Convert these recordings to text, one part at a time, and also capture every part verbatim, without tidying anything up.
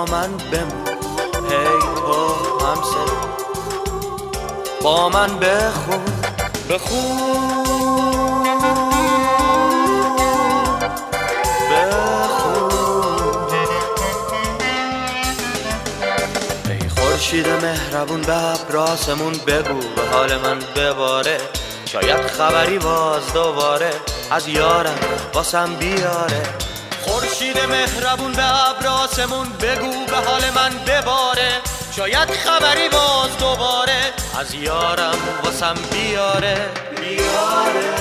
با من بمون، هی تو همسر با من بخون بخون بخون. ای خورشید مهربون به ابراسمون بگو به حال من بباره، شاید خبری باز دوباره از یارم واسم بیاره. خورشید مهربون به ابراسمون بگو به حال من بباره، شاید خبری باز دوباره از یارم واسم بیاره بیاره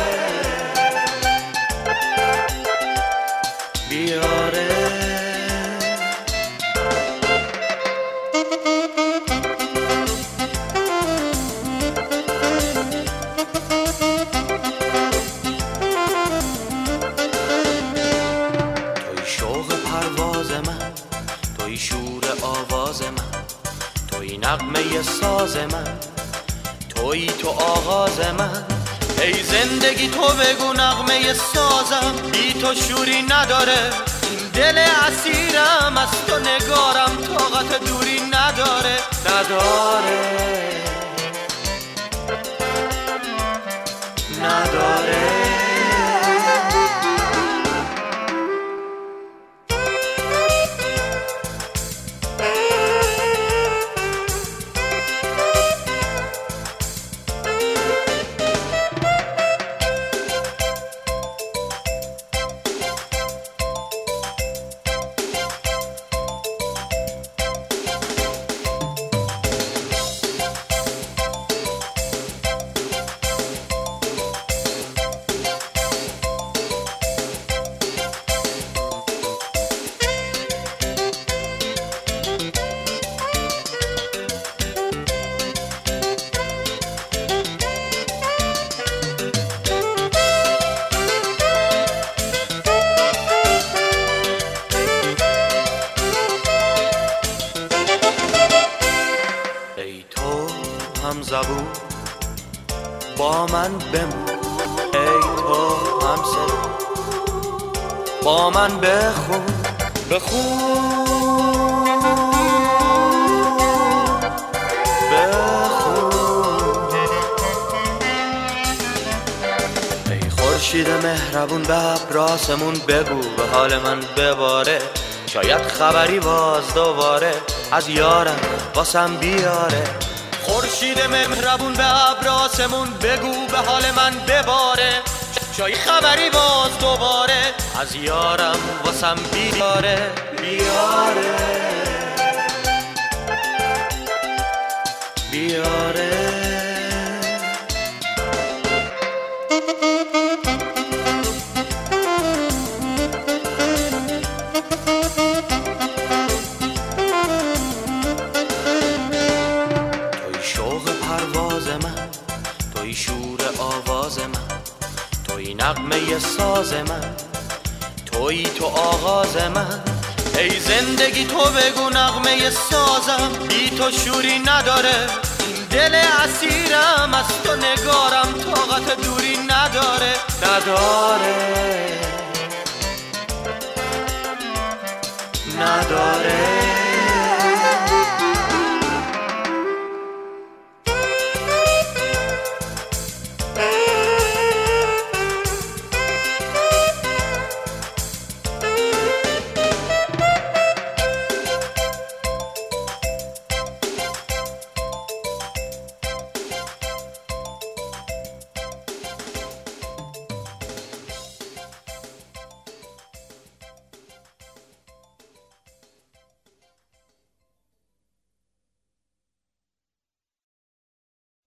بیاره. توی شوق پرواز من، توی شور آواز من، توی نغمه ساز من، توی تو آغاز من. ای زندگی تو بگو نغمه سازم، بی تو شوری نداره این دل اسیرم، از تو نگارم طاقت دوری نداره نداره نداره. هم زبون با من بمون، ای تو همسر با من بخون بخون بخون. ای خورشید مهربون به ابراسمون بگو به حال من بباره، شاید خبری باز دوباره از یارم واسم بیاره. خورشید مهربون به ابراسمون بگو به حال من بباره، شاید خبری باز دوباره از یارم واسم بیاره بیاره بیاره. پرواز من، توی شور آواز من، توی نغمه ساز من، توی تو آغاز من. ای زندگی تو بگو نغمه سازم، بی تو شوری نداره این دل اسیرم، از تو نگارم طاقت دوری نداره نداره نداره.